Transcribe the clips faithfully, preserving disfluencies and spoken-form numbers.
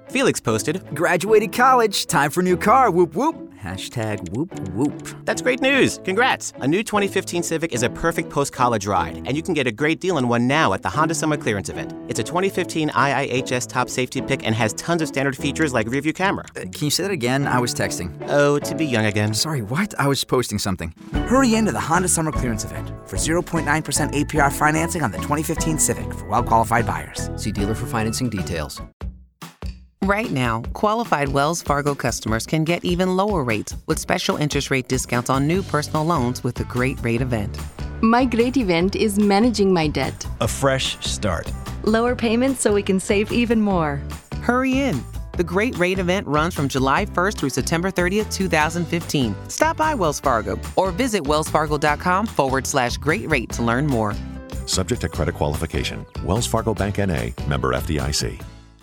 Felix posted, Graduated college, time for new car, whoop whoop. Hashtag whoop whoop. "That's great news. Congrats. A new twenty fifteen Civic is a perfect post-college ride, and you can get a great deal on one now at the Honda Summer Clearance Event. It's a twenty fifteen I I H S top safety pick and has tons of standard features like rear view camera." Uh, can you say that again? I was texting. Oh, to be young again. Sorry, what? I was posting something. Hurry into the Honda Summer Clearance Event for zero point nine percent A P R financing on the twenty fifteen Civic for well-qualified buyers. See dealer for financing details. Right now, qualified Wells Fargo customers can get even lower rates with special interest rate discounts on new personal loans with the Great Rate Event. My great event is managing my debt. A fresh start. Lower payments so we can save even more. Hurry in. The Great Rate Event runs from July first through September thirtieth, twenty fifteen. Stop by Wells Fargo or visit wellsfargo.com forward slash great rate to learn more. Subject to credit qualification. Wells Fargo Bank N A, member F D I C.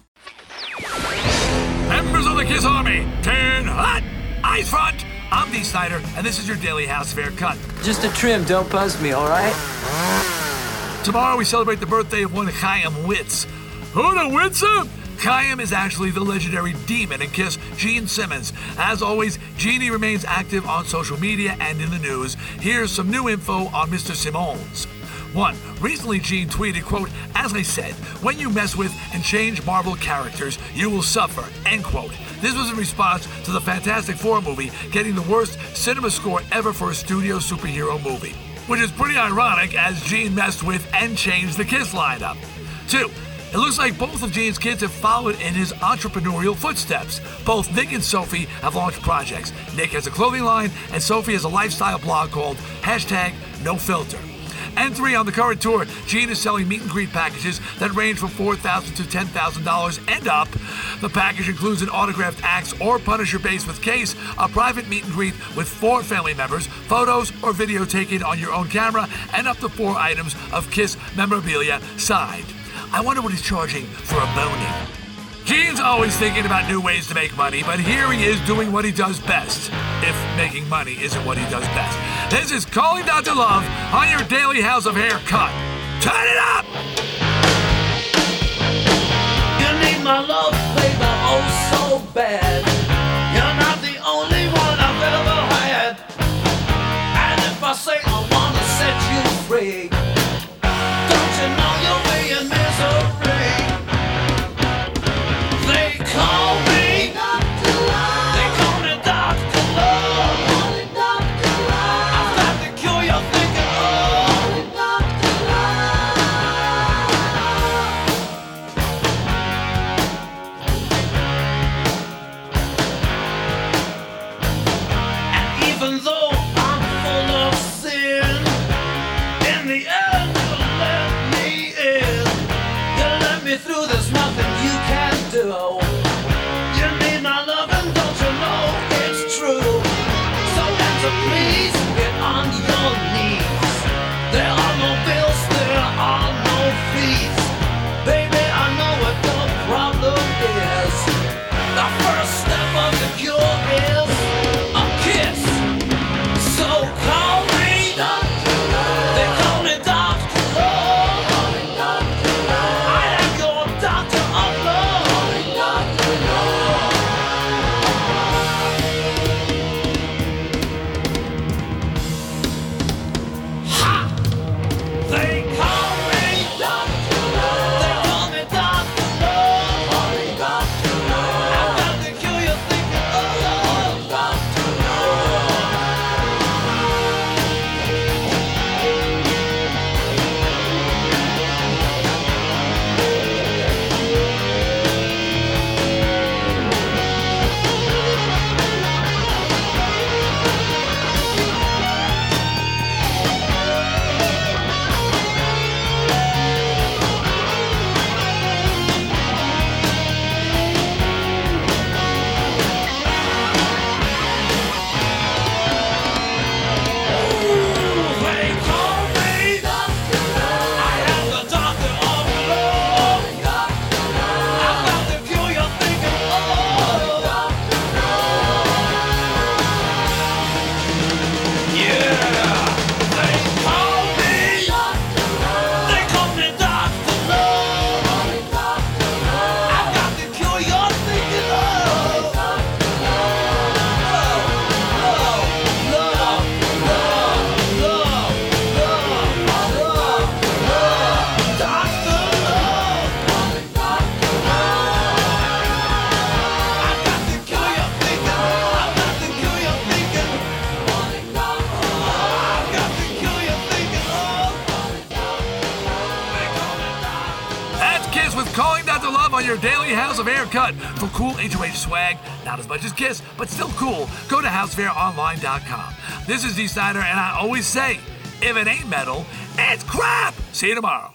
Members of the KISS Army, turn hot! Eyes front! I'm Dee Snider, and this is your daily House of Air cut. Just a trim, don't buzz me, all right? Tomorrow we celebrate the birthday of one Chaim Witz. Who the Witzer? Chaim is actually the legendary demon in KISS, Gene Simmons. As always, Jeannie remains active on social media and in the news. Here's some new info on Mister Simmons. One, recently Gene tweeted, quote, "As I said, when you mess with and change Marvel characters, you will suffer," end quote. This was in response to the Fantastic Four movie getting the worst cinema score ever for a studio superhero movie, which is pretty ironic as Gene messed with and changed the KISS lineup. Two, it looks like both of Gene's kids have followed in his entrepreneurial footsteps. Both Nick and Sophie have launched projects. Nick has a clothing line, and Sophie has a lifestyle blog called hashtag No Filter. And three, on the current tour, Gene is selling meet and greet packages that range from four thousand dollars to ten thousand dollars and up. The package includes an autographed Axe or Punisher base with case, a private meet and greet with four family members, photos or video taken on your own camera, and up to four items of KISS memorabilia signed. I wonder what he's charging for a boning. Gene's always thinking about new ways to make money, but here he is doing what he does best. If making money isn't what he does best. This is Calling Doctor Love on your daily House of Hair cut. Turn it up! You need my love, baby, oh so bad. You're not the only one I've ever had. And if I say I wanna set you free, don't you know you'll be in misery? They call me Doctor Love. They call me Doctor Love. I've got the cure you're thinking of. Doctor Love. And even though I'm full of sin, in the end you let me in. You let me through, there's nothing you can do. You need my loving, don't you know it's true? So answer please, get on your knees. There are no bills, there are no fees. Baby, I know what the problem is. The first step of the cure is a kiss. So call me Doctor Love. They call me Doctor Love. I am your doctor of love. on your daily House of Air cut. For cool H O H swag, not as much as Kiss, but still cool, go to house of air online dot com. This is Dee Snider, and I always say, if it ain't metal, it's crap! See you tomorrow.